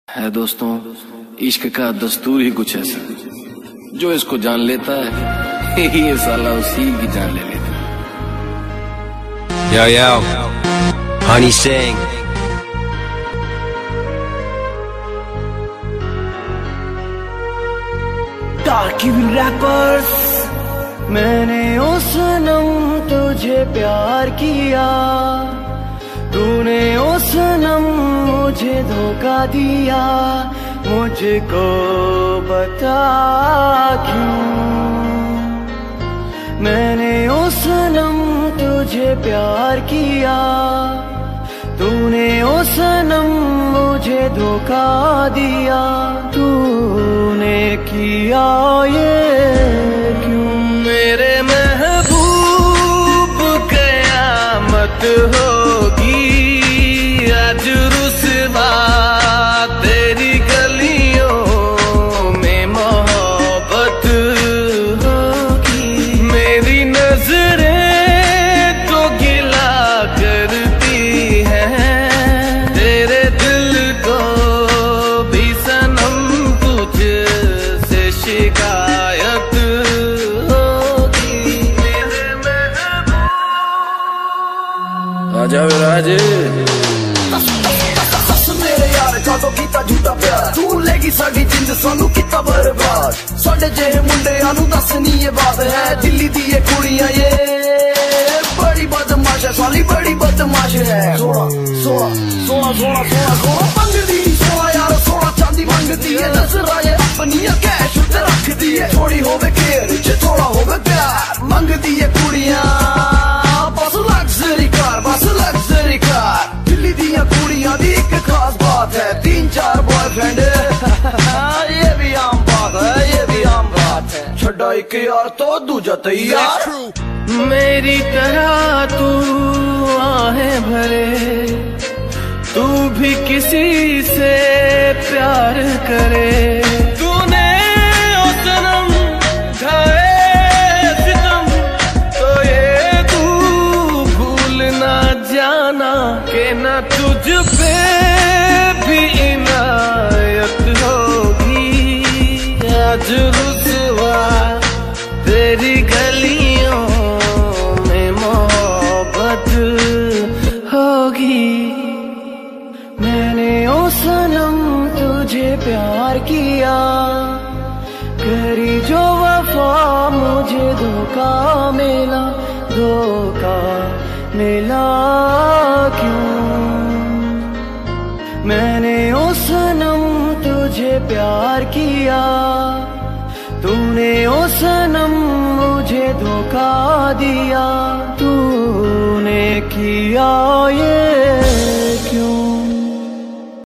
है दोस्तों, इश्क का दस्तूर ही कुछ ऐसा, जो इसको जान लेता है ये साला उसी की जान ले लेता है। Yo, yo, Honey Sing. Darkiville Rappers। मैंने ओ सनम तुझे प्यार किया, तूने ओ सनम मुझे धोखा दिया, मुझको बता क्यों। मैंने ओ सनम तुझे प्यार किया, तूने ओ सनम मुझे धोखा दिया, तूने किया ये क्यों। मेरे महबूब कयामत होगी आज रुसवा तेरी गलियों में मोहब्बत होगी। मेरी नजरें तो गिला करती हैं, तेरे दिल को भी सनम तुझसे शिकायत होगी। मेरे महबूब राजा राजे मेरे यार का तो कीता झूठा प्यार, तू लेगी साडी जिंद सानू कीता बर्बाद। साडे जेहे मुंडियां नू दस नी ये बात है, दिल्ली दी ये कुड़ियां ये बड़ी बदमाश है, साली बड़ी बदमाश है। सोना सोना सोना सोना सोना सोना मंगदी, सोना यार सोना चांदी मंगदी है, नजरा ये अपनी कैश ते रखदी है। थोड़ी होवे केयर च थोड़ा होवे प्यार, मंगदी ये कुड़ियां बस लग्जरी कार, बस लग्जरी कार। दिल्ली दियां कुड़ियां दी एक खास बात है, 3-4 बॉयफ्रेंड ये भी आम बात है, ये भी आम बात है। छड़ा एक यार तो दूजा तैयार। मेरी तरह तू आहें भरे, तू भी किसी से प्यार करे। तूने ओ सनम ढाए सितम, तो ये तू भूल ना जाना के ना तुझ पे भी इनायत होगी आज रुसवा तेरी गलियों में मोहब्बत होगी। मैंने ओ सनम तुझे प्यार किया, करी जो वफा मुझे धोखा मिला, धोखा मिला क्यों। मैंने ओ सनम तुझे प्यार किया, तूने ओ सनम मुझे धोखा दिया, तूने किया ये